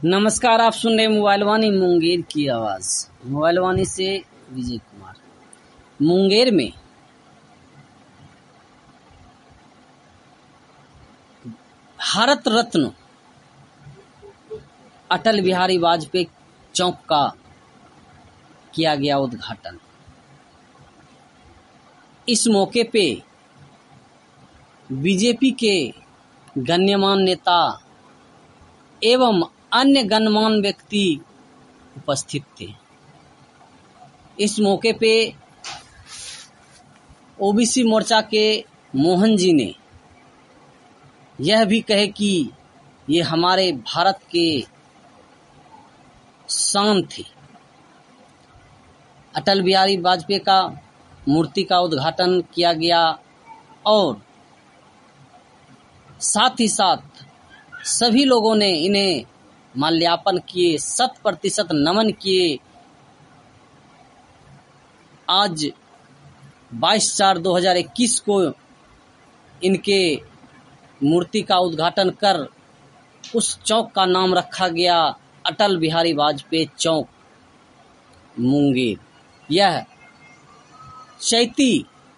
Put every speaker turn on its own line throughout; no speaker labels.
नमस्कार, आप सुन रहे मोबाइल वाणी मुंगेर की आवाज। मोबाइल वाणी से विजय कुमार। मुंगेर में भारत रत्न अटल बिहारी वाजपेयी चौक का किया गया उद्घाटन। इस मौके पे बीजेपी के गण्यमान्य नेता एवं अन्य गणमान्य व्यक्ति उपस्थित थे। इस मौके पे ओबीसी मोर्चा के मोहन जी ने यह भी कहे कि ये हमारे भारत के शान थे। अटल बिहारी वाजपेयी का मूर्ति का उद्घाटन किया गया और साथ ही साथ सभी लोगों ने इन्हें माल्यार्पण किए, 100% नमन किए। आज 22/4/2021 को इनके मूर्ति का उद्घाटन कर उस चौक का नाम रखा गया अटल बिहारी वाजपेयी चौक मुंगेर। यह चैती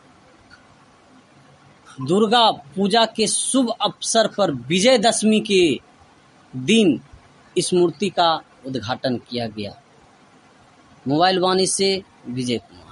दुर्गा पूजा के शुभ अवसर पर विजयदशमी के दिन इस मूर्ति का उद्घाटन किया गया। मोबाइल वाणी से विजय कुमार।